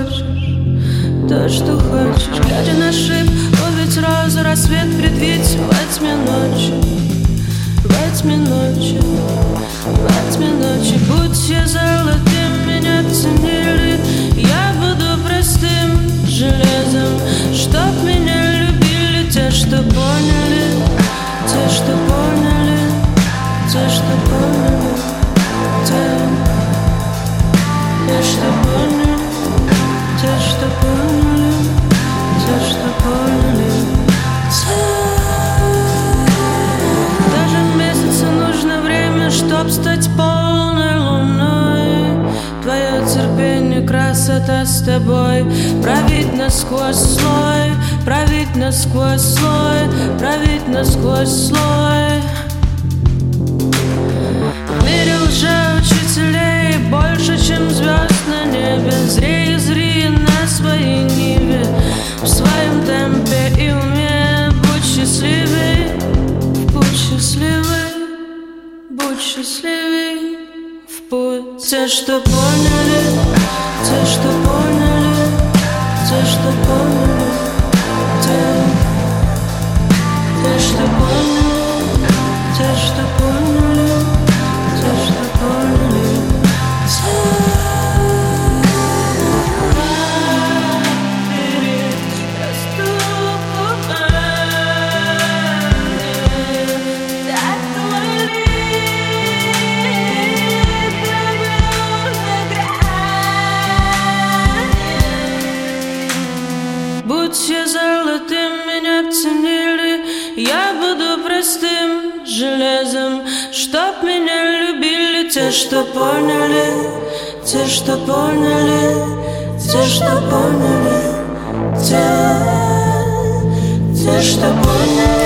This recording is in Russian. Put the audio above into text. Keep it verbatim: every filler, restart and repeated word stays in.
хочешь, то, что хочешь. Глядя на шип, ловить розу, рассвет предвидеть во тьме ночи, во тьме ночи, во тьме ночи. Будь я золотым, меня ценили, я буду простым железом, чтоб меня любили те, что поняли, те, что поняли, те, что поняли, те, те, что поняли, те, что поняли, те, что поняли, те. Даже в месяце нужно время, чтоб стать полной луной. Твое терпение, красота с тобой, пробить насквозь слой, пробить насквозь слой, пробить насквозь слой. В мире лжеучителей больше, чем звезд на небе. Зри и зри на своей ниве, в своем темпе и уме. Будь счастливей, будь счастливей, будь счастливей в путь. Те, что поняли, те, что поняли, те, что поняли, те, те, что поняли, те, что поняли, те, что поняли, те. Будь я золотым, меня ценили, я буду простым железом, чтоб меня любили те, что поняли, те, что поняли, те, что поняли, те, те, что поняли.